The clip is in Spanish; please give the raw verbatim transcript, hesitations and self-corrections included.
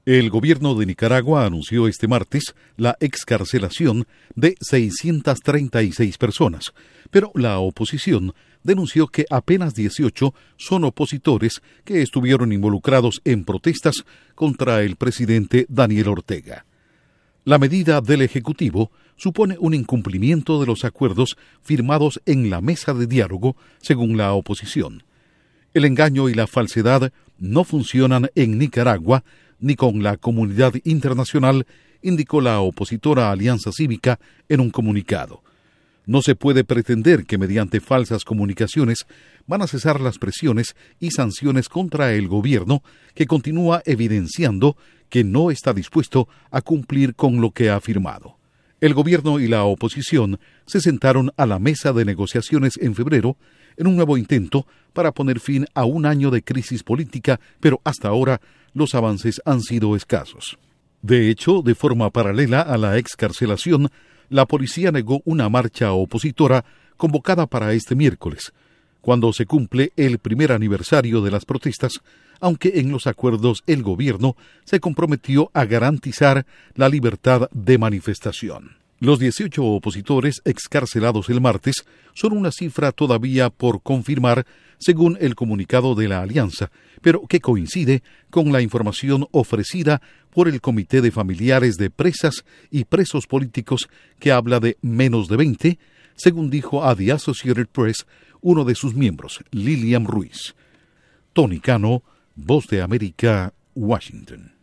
El gobierno de Nicaragua anunció este martes la excarcelación de seiscientas treinta y seis personas, pero la oposición denunció que apenas dieciocho son opositores que estuvieron involucrados en protestas contra el presidente Daniel Ortega. La medida del Ejecutivo supone un incumplimiento de los acuerdos firmados en la mesa de diálogo, según la oposición. El engaño y la falsedad no funcionan en Nicaragua ni con la comunidad internacional, indicó la opositora Alianza Cívica en un comunicado. No se puede pretender que mediante falsas comunicaciones van a cesar las presiones y sanciones contra el gobierno, que continúa evidenciando que no está dispuesto a cumplir con lo que ha afirmado. El gobierno y la oposición se sentaron a la mesa de negociaciones en febrero en un nuevo intento para poner fin a un año de crisis política, pero hasta ahora los avances han sido escasos. De hecho, de forma paralela a la excarcelación, la policía negó una marcha opositora convocada para este miércoles, cuando se cumple el primer aniversario de las protestas, aunque en los acuerdos el gobierno se comprometió a garantizar la libertad de manifestación. Los dieciocho opositores excarcelados el martes son una cifra todavía por confirmar, según el comunicado de la Alianza, pero que coincide con la información ofrecida por el Comité de Familiares de Presas y Presos Políticos, que habla de menos de veinte, según dijo a The Associated Press uno de sus miembros, Lilian Ruiz. Tony Cano, Voz de América, Washington.